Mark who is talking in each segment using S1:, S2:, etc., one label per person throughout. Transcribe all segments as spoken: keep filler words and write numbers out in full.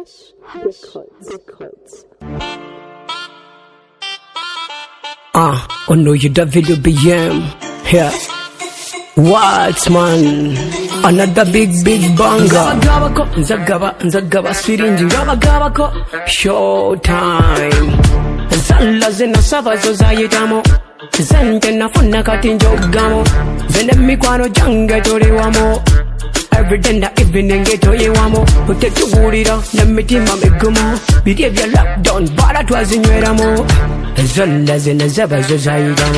S1: Hash Records. Records.
S2: Ah, uh, oh no, you the video B M. Here. What man? Another big big banger. Gaba ko, nzagaba, nzagaba sirinji. Gaba gaba ko, showtime. Zalla zina saba zo zayitamo. Zende na funa kati njogamo. Zende mikwano jange tori wamo. Every day na evening geto ye wamo. Utetuhurira na mitima migumo. Behavior lockdown, bara twazinywera mo. Zalla zina saba zo zayitamo.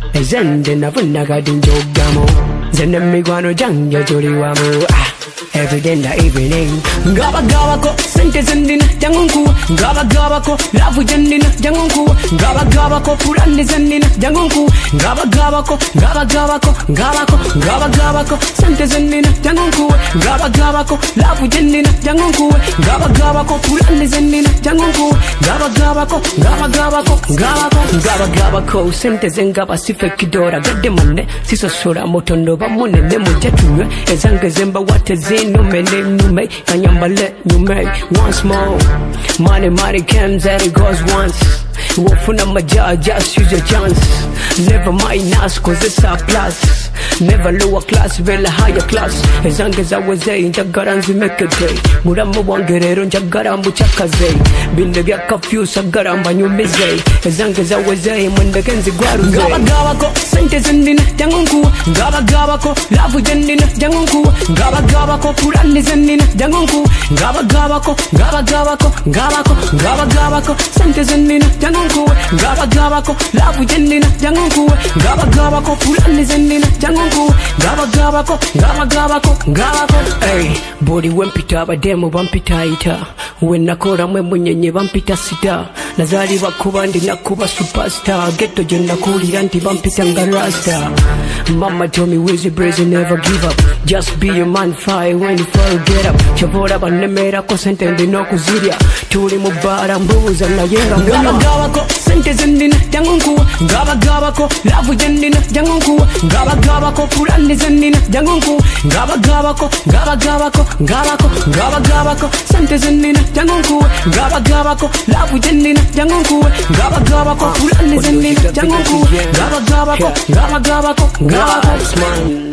S2: Zende na funa kati njogamo. Zende mikwano jange tori wamo. Every day na evening. Gaba gaba ko, sente zendina jangunku. Gaba gaba ko, lafu jendina jangunku. Gaba gaba ko, purande zendina jangunku. Gaba gaba ko, gaba gaba ko, gaba ko, gaba gaba ko, sente zendina jangunku. Gaba gaba ko, lafu jendina jangunku. Gaba gaba ko, purande zendina jangunku. Gaba gaba ko, gaba gaba ko, gaba ko, gaba gaba ko, sente zengaba sifekidora. Gade mane, sisosora motondo ba mune ne mujetuwe. Ezange zemba wateze. No me name no me kanyambale no me once more. Money money comes and it goes once. Wofuna maja, just use your chance. Never mind us cause it's a plus. Never lower class, well higher class. As long as I was there, njagaranzi make a day. Muramu wangerero njagarambu chakaze. Binde vya confused, sagaramba nyumize. As long as I was there, mwendekenzi gwaru ze. Gaba gaba ko, sente zendina jangunku. Gaba gaba ko, lafu jendina jangunku. Gaba gaba ko, purani zendina jangunku. Gaba gaba ko, gaba gaba ko, gaba ko, gaba gaba ko, sente zendina jangunku. Gaba gaba ko, lafu jendina jangunku. Gaba gaba ko, purani zendina jangunku. Gaba gaba ko, gaba gaba ko, gaba ko. Hey, body wempita abademo bampita ita. Wenakora mwe munyenye bampita sita. Nazali bakuba ndi nakuba superstar. Ghetto je nakulira nti bampita nga rasta. Mama told me where's your brazen, never give up. Just be a man, fire when you fall, get up. Chabora banemera ko sente ndi no kuziria. Tuli mubara mbuza na yenga mbuno. Gaba gaba ko, sente zendina jangunku. Gaba gaba ko, lafu jendina jangunku. Gaba gaba ko, purani zendina jangunku. Gaba gaba ko, gaba gaba ko, gaba ko, gaba gaba ko, sente zendina jangunku. Gaba gaba ko, lafu jendina jangunku. Gaba gaba ko, purani zendina jangunku. Gaba gaba ko, gaba gaba ko, gaba ko.